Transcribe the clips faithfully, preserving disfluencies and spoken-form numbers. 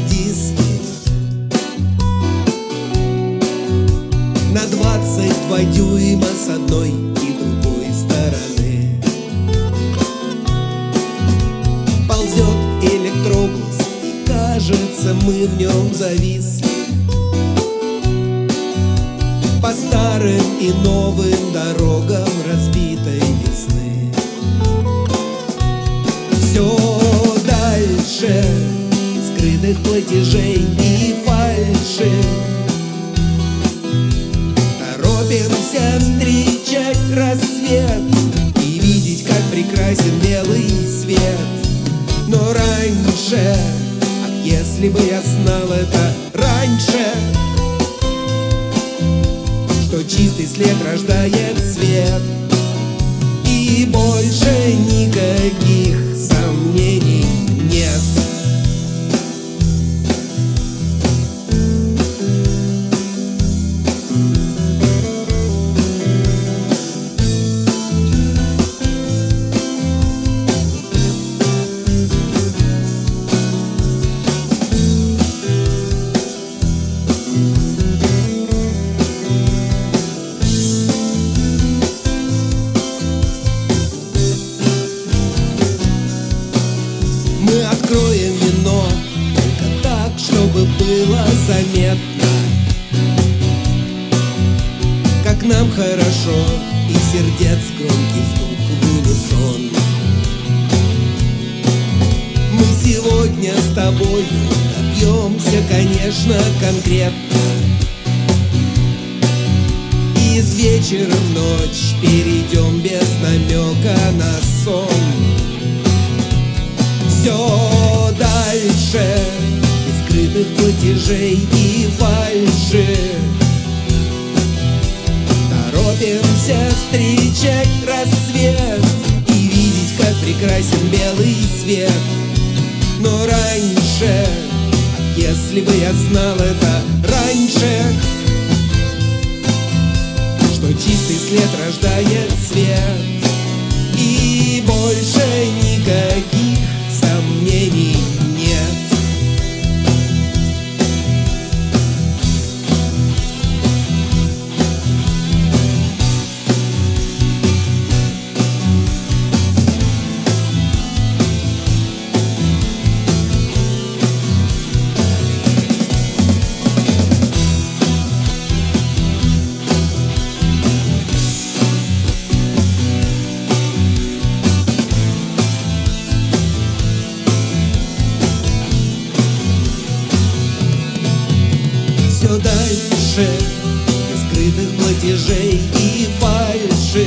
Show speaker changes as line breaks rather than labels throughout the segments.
диски на двадцать два дюйма с одной и другой стороны. Ползет электробус, и кажется, мы в нем зависли. По старым и новым дорогам разбитой весны. Все дальше скрытых платежей и фальши. Торопимся встречать рассвет и видеть, как прекрасен белый свет. Но раньше, ах, если бы я знал это раньше, что чистый след рождает свет, и больше никаких сомнений нет. Мы откроем вино только так, чтобы было заметно, как нам хорошо, и сердец громкий стук в унисон. Мы сегодня с тобою добьемся, конечно, конкретно, и из вечера в ночь перейдем без намека на сон. Все дальше без скрытых платежей и фальши. Торопимся встречать рассвет и видеть, как прекрасен белый свет. Но раньше, если бы я знал это раньше, что чистый след рождает свет, и больше никаких сомнений нет. Все дальше без скрытых платежей и фальши.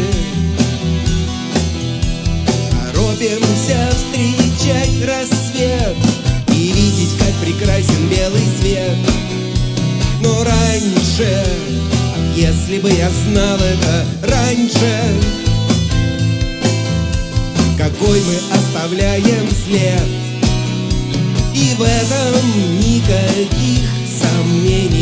Торопимся встречать рассвет и видеть, как прекрасен белый свет. Но раньше, ах, если бы я знал это раньше, какой мы оставляем след, и в этом никаких сомнений